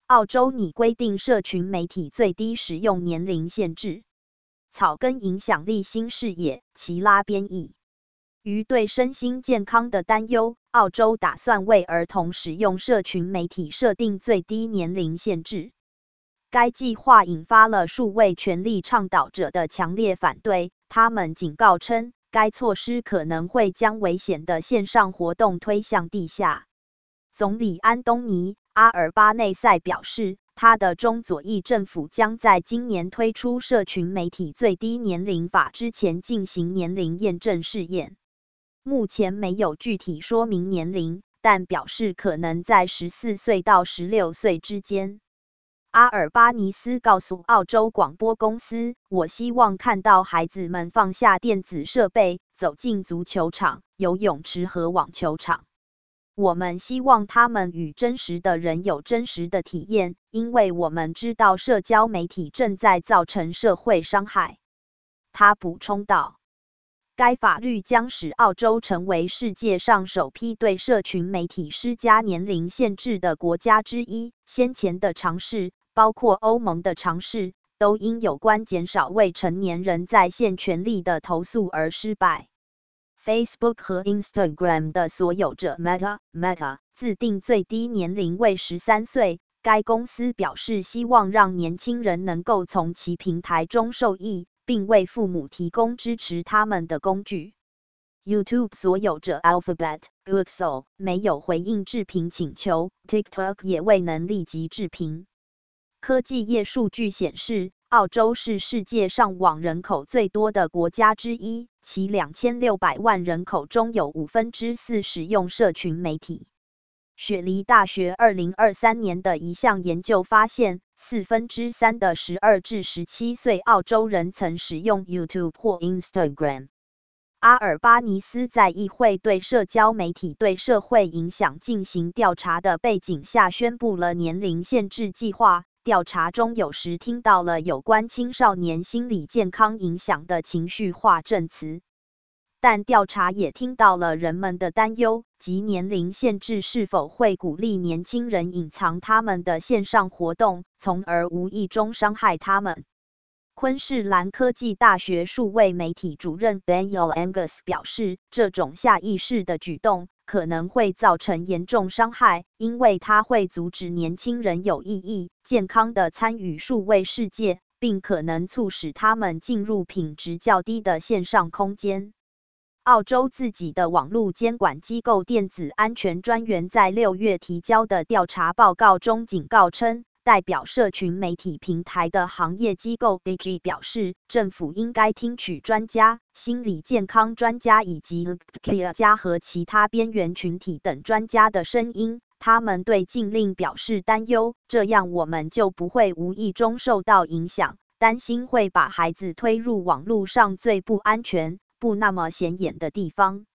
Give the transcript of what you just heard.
澳洲拟规定社群媒体最低使用年龄限制。草根影响力新视野，齐拉编译。于对身心健康的担忧，澳洲打算为儿童使用社群媒体设定最低年龄限制。该计划引发了数位权利倡导者的强烈反对，他们警告称，该措施可能会将危险的线上活动推向地下。总理安东尼·阿尔巴内塞表示，他的中左翼政府将在今年推出社群媒体最低年龄法之前进行年龄验证试验。目前没有具体说明年龄，但表示可能在14岁到16岁之间。阿尔巴尼斯告诉澳洲广播公司，我希望看到孩子们放下电子设备，走进足球场、游泳池和网球场。我们希望他们与真实的人有真实的体验，因为我们知道社交媒体正在造成社会伤害。他补充道，该法律将使澳洲成为世界上首批对社群媒体施加年龄限制的国家之一。先前的尝试，包括欧盟的尝试，都因有关减少未成年人在线权利的投诉而失败。Facebook 和 Instagram 的所有者 Meta 自定最低年龄为13岁。该公司表示希望让年轻人能够从其平台中受益，并为父母提供支持他们的工具。YouTube 所有者 Alphabet、Google 没有回应置评请求 ，TikTok 也未能立即置评。科技业数据显示，澳洲是世界上网人口最多的国家之一，其2600万人口中有4%使用社群媒体。雪梨大学2023年的一项研究发现，3%的12至17岁澳洲人曾使用 YouTube 或 Instagram。阿尔巴尼斯在议会对社交媒体对社会影响进行调查的背景下宣布了年龄限制计划。调查中有时听到了有关青少年心理健康影响的情绪化证词，但调查也听到了人们的担忧，即年龄限制是否会鼓励年轻人隐藏他们的线上活动，从而无意中伤害他们。昆士兰科技大学数位媒体主任 Daniel Angus 表示，这种下意识的举动可能会造成严重伤害，因为它会阻止年轻人有意义、健康的参与数位世界，并可能促使他们进入品质较低的线上空间。澳洲自己的网络监管机构电子安全专员在6月提交的调查报告中警告称，代表社群媒体平台的行业机构 Digi 表示，政府应该听取专家、心理健康专家以及科学家和其他边缘群体等专家的声音。他们对禁令表示担忧，这样我们就不会无意中受到影响，担心会把孩子推入网络上最不安全、不那么显眼的地方。